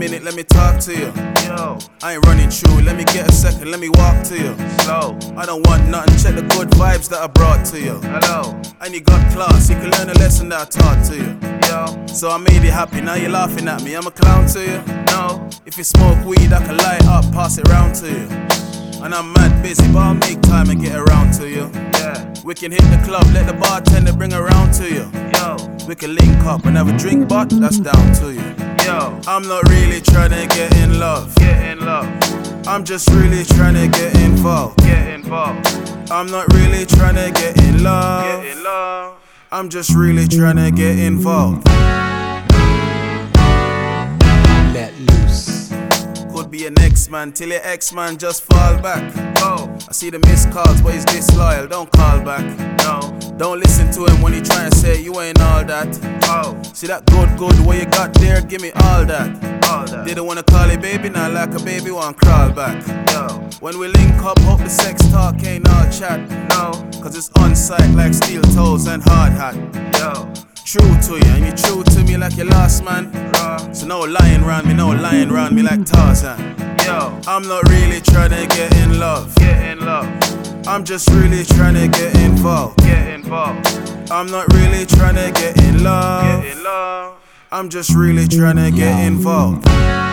minute, let me talk to you. Yo, I ain't running through, let me get a second, let me walk to you. slow. I don't want nothing, check the good vibes that I brought to you. Hello. And you got class, you can learn a lesson that I taught to you. Yo, So I made you happy, now you're laughing at me, I'm a clown to you. no. If you smoke weed, I can light up, pass it round to you. And I'm mad busy, but I'll make time and get around to you. Yeah. We can hit the club, let the bartender bring around to you. Yo, We can link up and have a drink, but that's down to you. yo. I'm not really trying to get in love. Get in love. I'm just really trying to get involved. Get involved. I'm not really trying to get in love. Get in love. I'm just really trying to get involved. Let loose. Could be an ex-man till your ex-man just fall back. Go. I see the missed calls, but he's disloyal, don't call back. No. Don't listen to him when he try and say you ain't all that. Oh. See that good what you got there, give me all that. All that. Didn't wanna call it baby, not like a baby, want crawl back. Yo. When we link up, hope the sex talk ain't all chat. No. Cause it's on sight like steel toes and hard hat. Yo. True to you, and you true to me like your last man. So no lying round me, no lying round me like Tarzan. Yo. I'm not really trying to get in love. Get in love. I'm just really trying to get involved. Get involved. I'm not really trying to get in love. Get in love. I'm just really trying to get involved.